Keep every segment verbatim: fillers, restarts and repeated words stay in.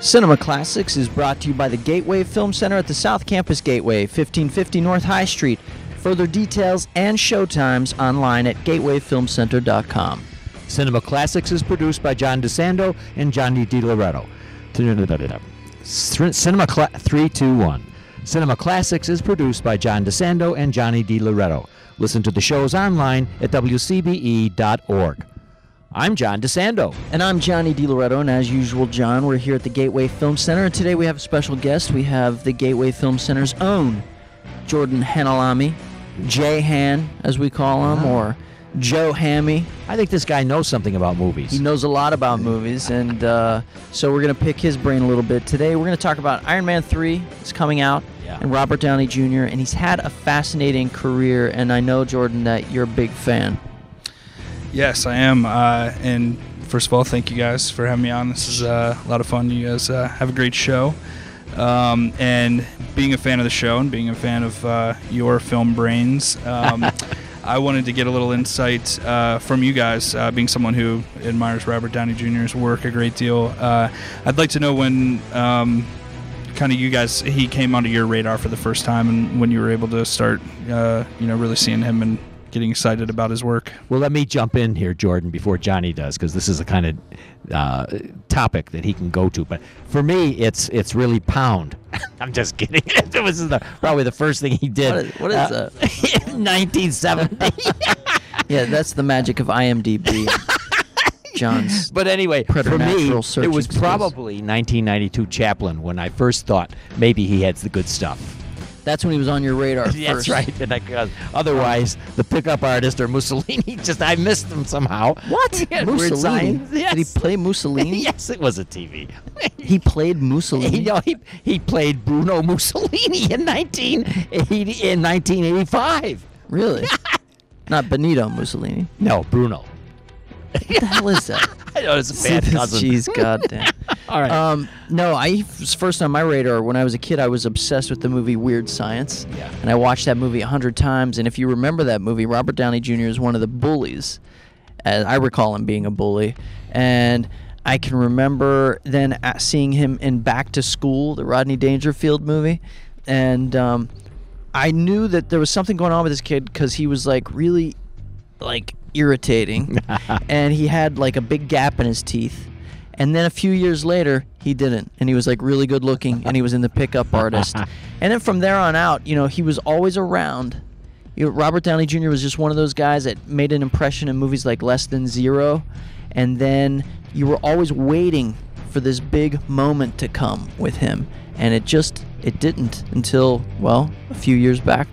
Cinema Classics is brought to you by the Gateway Film Center at the South Campus Gateway, fifteen fifty North High Street. Further details and showtimes online at gateway film center dot com. Cinema Classics is produced by John DeSando and Johnny DiLoretto. Cinema Cla- three two one. Cinema Classics is produced by John DeSando and Johnny DiLoretto. Listen to the shows online at w c b e dot org. I'm John DeSando. And I'm Johnny DiLoretto, and as usual, John, we're here at the Gateway Film Center, and today we have a special guest. We have the Gateway Film Center's own Jordan Hanalami, J-Han, as we call him, or Joe Hammy. I think this guy knows something about movies. He knows a lot about movies, and uh, so we're going to pick his brain a little bit. Today we're going to talk about Iron Man three. It's coming out, yeah. and Robert Downey Junior, and he's had a fascinating career, and I know, Jordan, that you're a big fan. Yes, I am. Uh, and first of all, thank you guys for having me on. This is uh, a lot of fun. You guys uh, have a great show. Um, and being a fan of the show and being a fan of uh, your film brains, um, I wanted to get a little insight uh, from you guys, uh, being someone who admires Robert Downey Junior's work a great deal. Uh, I'd like to know when um, kind of you guys, he came onto your radar for the first time and when you were able to start, uh, you know, really seeing him and getting excited about his work. Well, let me jump in here, Jordan, before Johnny does, because this is a kind of uh, topic that he can go to. But for me, it's it's really Pound. I'm just kidding. It was the, probably the first thing he did. What is, what is uh, that? in nineteen seventy. Yeah, that's the magic of I M D B. John's. But anyway, for me, it searching was skills. probably nineteen ninety-two Chaplin when I first thought maybe he had the good stuff. That's when he was on your radar first. That's right. And I, uh, otherwise, the pickup artist or Mussolini, just I missed him somehow. What? Weird Mussolini? signs. Yes. Did he play Mussolini? Yes, it was a T V. He played Mussolini? He, no, he, he played Bruno Mussolini in nineteen eighty, in nineteen eighty-five. Really? Not Benito Mussolini. No, Bruno. What the hell is that? I know, it's a bad cousin. Jeez, goddamn. All right. Um, no, I was first on my radar when I was a kid. I was obsessed with the movie Weird Science. Yeah. And I watched that movie a hundred times. And if you remember that movie, Robert Downey Junior is one of the bullies. As I recall him being a bully. And I can remember then seeing him in Back to School, the Rodney Dangerfield movie. And um, I knew that there was something going on with this kid because he was like really like irritating. And he had like a big gap in his teeth. And then a few years later, he didn't. And he was like really good looking, and he was in The Pickup Artist. And then from there on out, you know, he was always around. You know, Robert Downey Junior was just one of those guys that made an impression in movies like Less Than Zero. And then you were always waiting for this big moment to come with him. And it just, it didn't until, well, a few years back.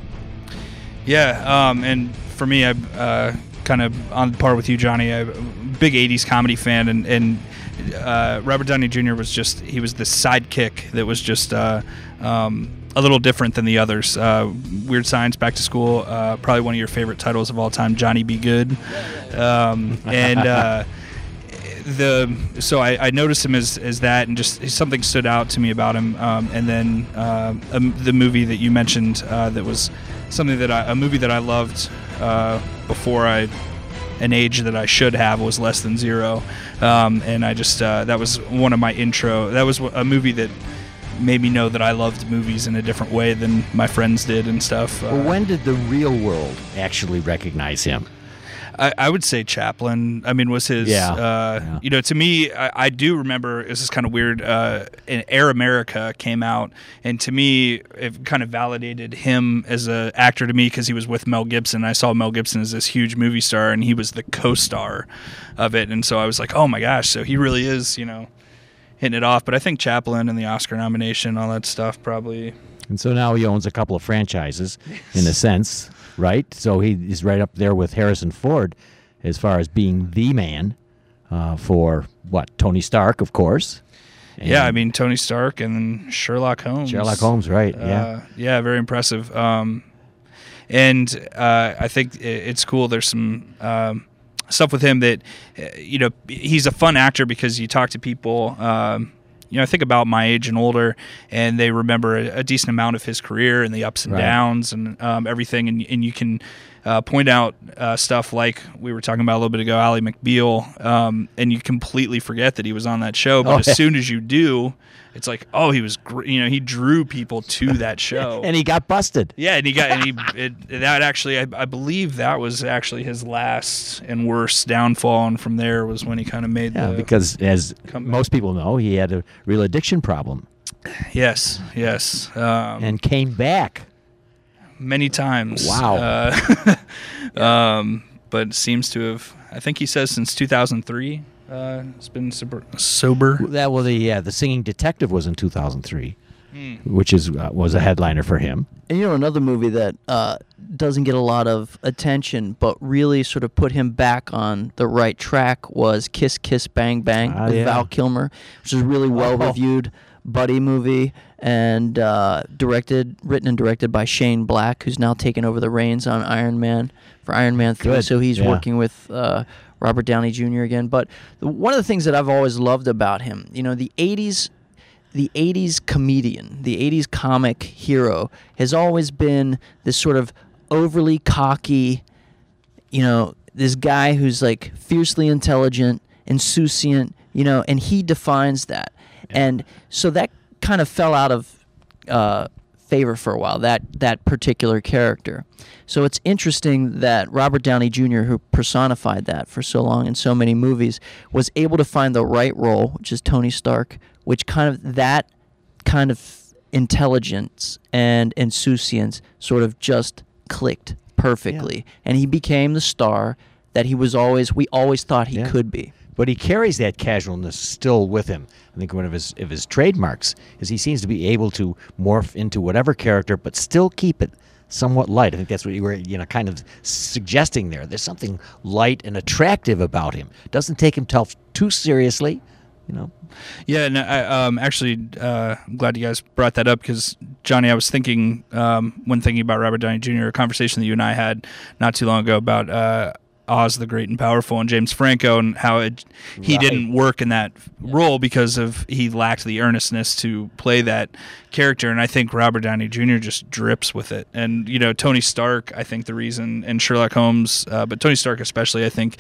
Yeah, um, and for me, I uh, kind of on par with you, Johnny. I'm a big eighties comedy fan, and, and uh, Robert Downey Junior was just, he was the sidekick that was just uh, um, a little different than the others. Uh, Weird Science, Back to School, uh, probably one of your favorite titles of all time, Johnny Be Good. Um, and uh, the so I, I noticed him as, as that, and just something stood out to me about him. Um, and then uh, um, the movie that you mentioned uh, that was something that I, a movie that I loved uh, before I an age that I should have was Less Than Zero, um, and I just uh, that was one of my intro. That was a movie that made me know that I loved movies in a different way than my friends did and stuff. Uh, Well, when did the real world actually recognize him? I, I would say Chaplin. I mean, was his, Yeah. uh, Yeah. you know, to me, I, I do remember, this is kind of weird, uh, and Air America came out, and to me, it kind of validated him as an actor to me because he was with Mel Gibson. I saw Mel Gibson as this huge movie star, and he was the co-star of it, and so I was like, oh my gosh, so he really is, you know, hitting it off. But I think Chaplin and the Oscar nomination, all that stuff, probably. And so now he owns a couple of franchises, in a sense, right? So he is right up there with Harrison Ford as far as being the man uh, for, what, Tony Stark, of course. And yeah, I mean, Tony Stark and then Sherlock Holmes. Sherlock Holmes, right, yeah. Uh, yeah, very impressive. Um, and uh, I think it's cool. There's some um, stuff with him that, uh, you know, he's a fun actor because you talk to people, um, you know, I think about my age and older, and they remember a, a decent amount of his career and the ups and Right. downs and um, everything, and and you can uh, point out uh, stuff like we were talking about a little bit ago, Ally McBeal, um, and you completely forget that he was on that show. But Oh, as yeah. soon as you do, it's like, oh, he was, gr- you know, he drew people to that show. And he got busted. Yeah, and he got and he it, that actually I, I believe that was actually his last and worst downfall, and from there was when he kind of made Yeah, the because as comeback. most people know, he had a real addiction problem yes yes um, and came back. many times. Wow. Uh, um, but seems to have. I think he says since two thousand three, uh, it's been sober. sober. That well, the yeah, the Singing Detective was in two thousand three, Hmm. which is uh, was a headliner for him. And you know, another movie that uh, doesn't get a lot of attention, but really sort of put him back on the right track was Kiss Kiss Bang Bang Ah, with yeah. Val Kilmer, which is a really well reviewed buddy movie and uh, directed, written and directed by Shane Black, who's now taken over the reins on Iron Man for Iron Man three. Good. So he's Yeah. working with uh, Robert Downey Junior again. But the, one of the things that I've always loved about him, you know, the eighties. The eighties comedian, the eighties comic hero has always been this sort of overly cocky, you know, this guy who's like fiercely intelligent, insouciant, you know, and he defines that. And so that kind of fell out of uh, favor for a while, that that particular character. So it's interesting that Robert Downey Junior, who personified that for so long in so many movies, was able to find the right role, which is Tony Stark, which kind of that kind of intelligence and insouciance sort of just clicked perfectly, and he became the star that he was always we always thought he Yeah. could be. But he carries that casualness still with him. I think one of his of his trademarks is he seems to be able to morph into whatever character, but still keep it somewhat light. I think that's what you were, you know, kind of suggesting there. There's something light and attractive about him. Doesn't take himself too seriously, you know. Yeah, and I, um, actually, uh, I'm glad you guys brought that up because, Johnny, I was thinking, um, when thinking about Robert Downey Junior, a conversation that you and I had not too long ago about uh, Oz the Great and Powerful and James Franco and how it, he Right. didn't work in that role because of he lacked the earnestness to play that character. And I think Robert Downey Junior just drips with it. And, you know, Tony Stark, I think the reason, and Sherlock Holmes, uh, but Tony Stark especially, I think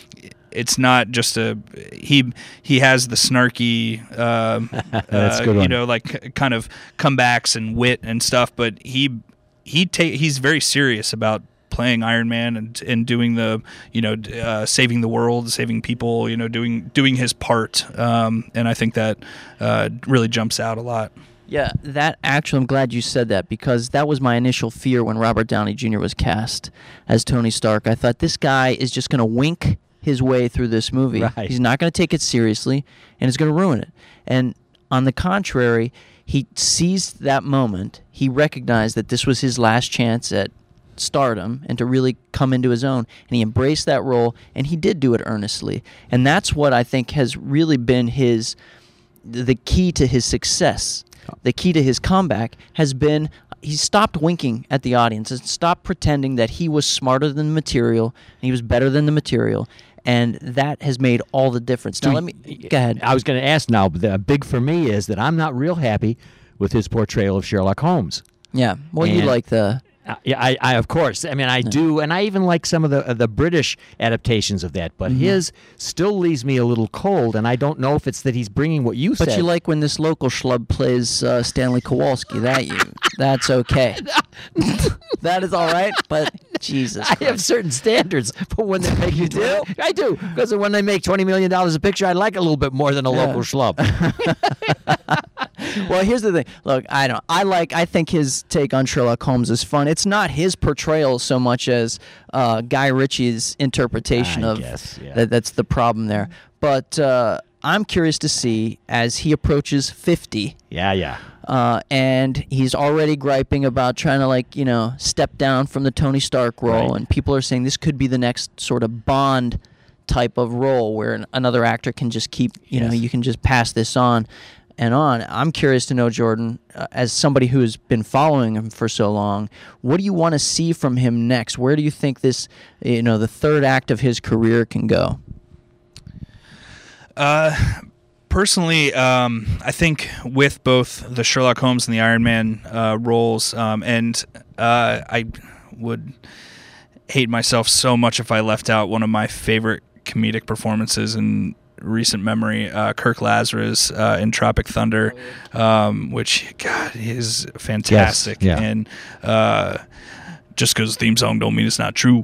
it's not just a he he has the snarky uh, That's a uh, good you one. know like kind of comebacks and wit and stuff, but he he ta- he's very serious about playing Iron Man and and doing the you know uh, saving the world, saving people, you know doing doing his part, um, and I think that uh, really jumps out a lot. Yeah, that actually, I'm glad you said that because that was my initial fear when Robert Downey Junior was cast as Tony Stark. I thought this guy is just going to wink his way through this movie. Right. He's not going to take it seriously, and it's going to ruin it. And on the contrary, he seized that moment. He recognized that this was his last chance at stardom and to really come into his own, and he embraced that role, and he did do it earnestly. And that's what I think has really been his the key to his success. The key to his comeback has been he stopped winking at the audience and stopped pretending that he was smarter than the material and he was better than the material, and that has made all the difference. Now, let me go ahead. I was going to ask now, but the big for me is that I'm not real happy with his portrayal of Sherlock Holmes. Yeah, well, you And- like the Uh, yeah, I, I of course. I mean, I do, and I even like some of the uh, the British adaptations of that. But Mm-hmm. his still leaves me a little cold, and I don't know if it's that he's bringing what you but said. you like when this local schlub plays uh, Stanley Kowalski. That you, that's okay. That is all right. But Jesus, I have Christ. certain standards, but when they make you do? I do, because when they make twenty million dollars a picture, I like it a little bit more than a Yeah. local schlub. Well, here's the thing. Look, I don't. I like. I think his take on Sherlock Holmes is fun. It's not his portrayal so much as uh, Guy Ritchie's interpretation I of guess, yeah. that. That's the problem there. But uh, I'm curious to see as he approaches fifty, Yeah, yeah. uh, and he's already griping about trying to like you know step down from the Tony Stark role, Right. and people are saying this could be the next sort of Bond type of role where an, another actor can just keep you know Yes. you can just pass this on and on. I'm curious to know, Jordan, uh, as somebody who has been following him for so long, what do you want to see from him next? Where do you think this, you know, the third act of his career can go? Uh, personally, um, I think with both the Sherlock Holmes and the Iron Man uh, roles, um, and uh, I would hate myself so much if I left out one of my favorite comedic performances in recent memory, uh, Kirk Lazarus uh, in Tropic Thunder, um, which, God, is fantastic. Yes, yeah. And uh, just because theme song don't mean it's not true.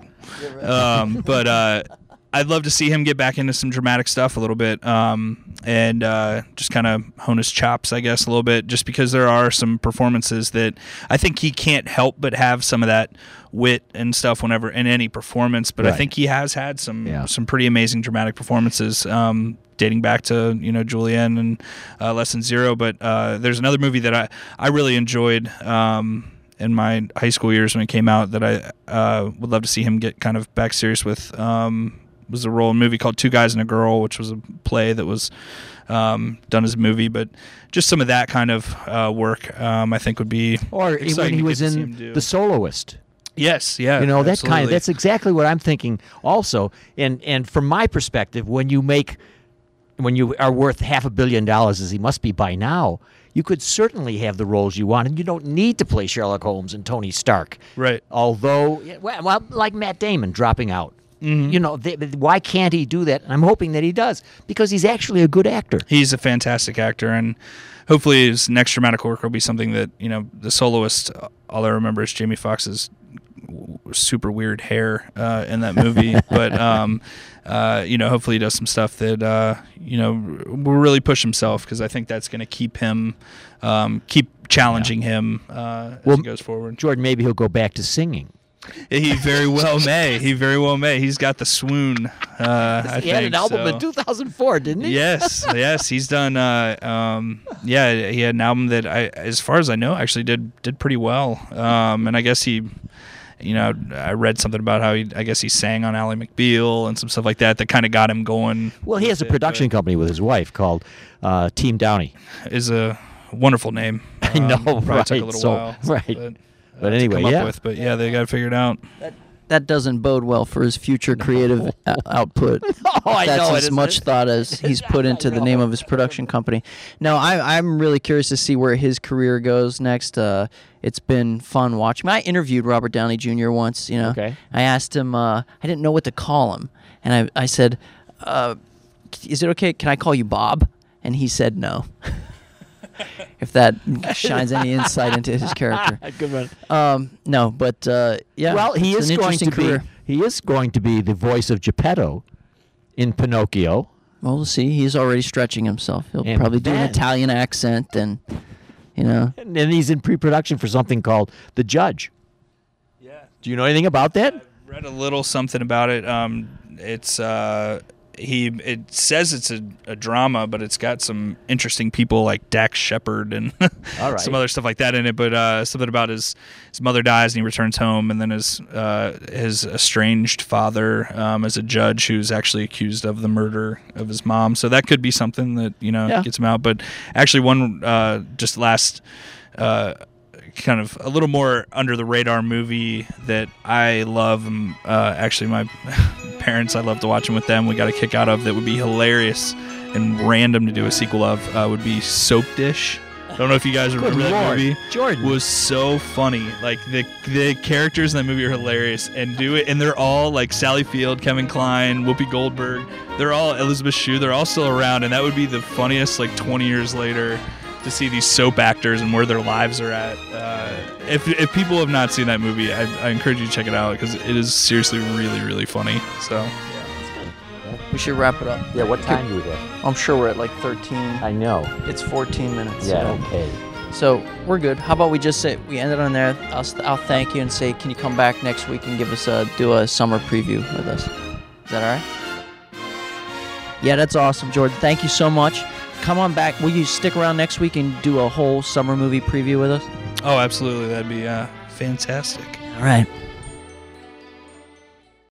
Um, but uh, I'd love to see him get back into some dramatic stuff a little bit, um, and uh, just kind of hone his chops, I guess, a little bit, just because there are some performances that I think he can't help but have some of that wit and stuff whenever in any performance. But Right. I think he has had some Yeah. some pretty amazing dramatic performances, um, dating back to, you know, Julianne and uh, Lesson Zero. But uh, there's another movie that I, I really enjoyed um, in my high school years when it came out that I uh, would love to see him get kind of back serious with. Um, was a role in a movie called Two Guys and a Girl, which was a play that was um, done as a movie. But just some of that kind of uh, work, um, I think, would be Or when exciting he to was get to see in him do. The Soloist. Yes, yeah, You know, that kind of, absolutely. that's exactly what I'm thinking also. And and from my perspective, when you make, when you are worth half a billion dollars, as he must be by now, you could certainly have the roles you want, and you don't need to play Sherlock Holmes and Tony Stark. Right. Although, well, well, like Matt Damon dropping out. Mm-hmm. You know, they, why can't he do that? And I'm hoping that he does, because he's actually a good actor. He's a fantastic actor, and hopefully his next dramatic work will be something that, you know, The Soloist, all I remember is Jamie Foxx's w- super weird hair uh, in that movie. but, um, uh, you know, hopefully he does some stuff that, uh, you know, will really push himself, because I think that's going to keep him, um, keep challenging him uh, as Well, he goes forward. Jordan, maybe he'll go back to singing. He very well may. He very well may. He's got the swoon, uh, I he had think, an album so. in two thousand four, didn't he? Yes, yes, he's done. Uh, um, yeah, he had an album that, I, as far as I know, actually did did pretty well. Um, and I guess he, you know, I read something about how he, I guess he sang on Ally McBeal and some stuff like that that kind of got him going. Well, he has a with it, production company with his wife called uh, Team Downey. but Is a wonderful name. I know, Um, probably right? Took a little So- while, right. But, But uh, to anyway, come up yeah. with, but yeah, they got to figure it out. That doesn't bode well for his future creative o- output. Oh, I That's know it, as isn't much it? thought as he's put into the name of his production company. No, I, I'm really curious to see where his career goes next. Uh, it's been fun watching. I interviewed Robert Downey Junior once. You know, Okay. I asked him. Uh, I didn't know what to call him, and I, I said, uh, "Is it okay? Can I call you Bob?" And he said no. If that shines any insight into his character. Good one. Um, no, but uh, yeah. Well, he it's is an going interesting to career. be. He is going to be the voice of Geppetto in Pinocchio. Well, we'll see. He's already stretching himself. He'll And probably do an then- Italian accent, and you know. And then he's in pre-production for something called The Judge. Yeah. Do you know anything about that? Read a little something about it. Um, it's uh, he. It says it's a, a drama, but it's got some interesting people like Dax Shepard and All right. some other stuff like that in it. But uh, something about his his mother dies and he returns home, and then his uh, his estranged father um, is a judge who's actually accused of the murder of his mom. So that could be something that, you know, Yeah. gets him out. But actually, one uh, just last. Uh, kind of a little more under the radar movie that I love. Um, uh, actually, my parents, I love to watch them with them. We got a kick out of that would be hilarious and random to do a sequel of. Uh, would be Soap Dish. I don't know if you guys remember that Lord. movie. Jordan. Was so funny. Like the the characters in that movie are hilarious, and do it, and they're all like Sally Field, Kevin Kline, Whoopi Goldberg. They're all Elizabeth Shue. They're all still around, and that would be the funniest. Like twenty years later, to see these soap actors and where their lives are at. Uh, if if people have not seen that movie, I, I encourage you to check it out because it is seriously really really funny. So We should wrap it up. Yeah, what time do we have? I'm sure we're at like thirteen. I know. It's fourteen minutes. Yeah, so. okay. So we're good. How about we just say we ended on there? I'll, I'll thank you and say, can you come back next week and give us a do a summer preview with us? Is that all right? Yeah, that's awesome, Jordan. Thank you so much. Come on back. Will you stick around next week and do a whole summer movie preview with us? oh, absolutely, that'd be uh, fantastic. All right.